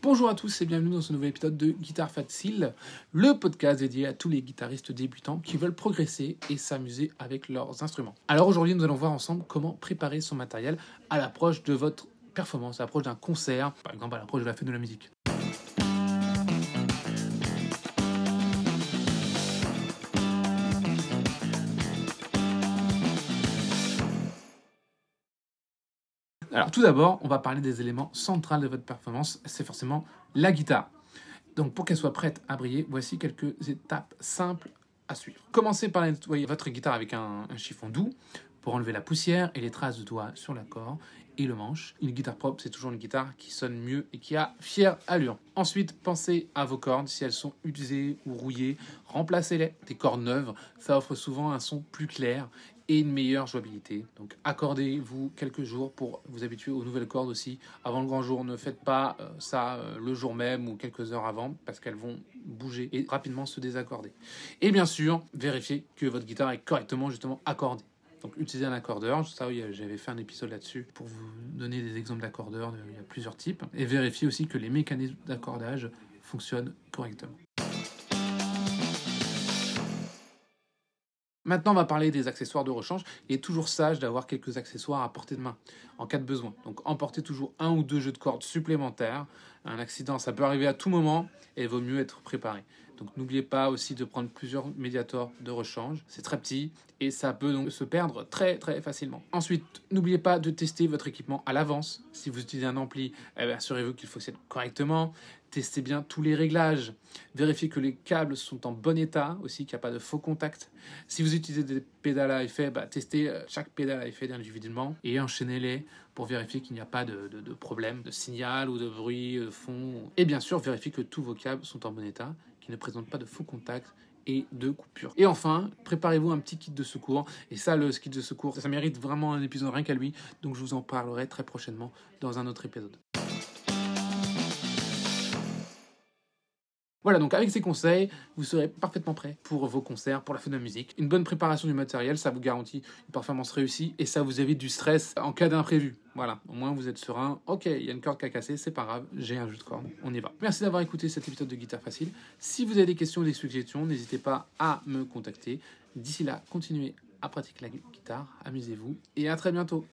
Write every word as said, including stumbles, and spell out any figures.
Bonjour à tous et bienvenue dans ce nouvel épisode de Guitare Facile, le podcast dédié à tous les guitaristes débutants qui veulent progresser et s'amuser avec leurs instruments. Alors aujourd'hui, nous allons voir ensemble comment préparer son matériel à l'approche de votre performance, à l'approche d'un concert, par exemple à l'approche de la fête de la musique. Alors tout d'abord, on va parler des éléments centraux de votre performance, c'est forcément la guitare. Donc pour qu'elle soit prête à briller, voici quelques étapes simples à suivre. Commencez par nettoyer votre guitare avec un, un chiffon doux pour enlever la poussière et les traces de doigts sur l'accord et le manche. Une guitare propre, c'est toujours une guitare qui sonne mieux et qui a fière allure. Ensuite, pensez à vos cordes. Si elles sont usées ou rouillées, remplacez-les. Des cordes neuves, ça offre souvent un son plus clair et une meilleure jouabilité. Donc accordez-vous quelques jours pour vous habituer aux nouvelles cordes aussi. Avant le grand jour, ne faites pas euh, ça euh, le jour même ou quelques heures avant parce qu'elles vont bouger et rapidement se désaccorder. Et bien sûr, vérifiez que votre guitare est correctement justement accordée. Donc utilisez un accordeur, ça oui, j'avais fait un épisode là-dessus pour vous donner des exemples d'accordeurs, il y a plusieurs types. Et vérifiez aussi que les mécanismes d'accordage fonctionnent correctement. Maintenant, on va parler des accessoires de rechange. Il est toujours sage d'avoir quelques accessoires à portée de main en cas de besoin. Donc, emportez toujours un ou deux jeux de cordes supplémentaires. Un accident, ça peut arriver à tout moment et il vaut mieux être préparé. Donc, n'oubliez pas aussi de prendre plusieurs médiators de rechange. C'est très petit et ça peut donc se perdre très très facilement. Ensuite, n'oubliez pas de tester votre équipement à l'avance. Si vous utilisez un ampli, eh bien, assurez-vous qu'il fonctionne correctement. Testez bien tous les réglages. Vérifiez que les câbles sont en bon état aussi, qu'il n'y a pas de faux contacts. Si vous utilisez des pédales à effet, bah, testez chaque pédale à effet individuellement et enchaînez-les pour vérifier qu'il n'y a pas de, de, de problème de signal ou de bruit de fond. Et bien sûr, vérifiez que tous vos câbles sont en bon état, qu'ils ne présentent pas de faux contacts et de coupures. Et enfin, préparez-vous un petit kit de secours. Et ça, le kit de secours, ça, ça mérite vraiment un épisode rien qu'à lui. Donc je vous en parlerai très prochainement dans un autre épisode. Voilà, donc avec ces conseils, vous serez parfaitement prêt pour vos concerts, pour la fête de la musique. Une bonne préparation du matériel, ça vous garantit une performance réussie et ça vous évite du stress en cas d'imprévu. Voilà, au moins vous êtes serein. Ok, il y a une corde qui a cassé, c'est pas grave, j'ai un jeu de corde, on y va. Merci d'avoir écouté cet épisode de Guitare Facile. Si vous avez des questions ou des suggestions, n'hésitez pas à me contacter. D'ici là, continuez à pratiquer la guitare, amusez-vous et à très bientôt.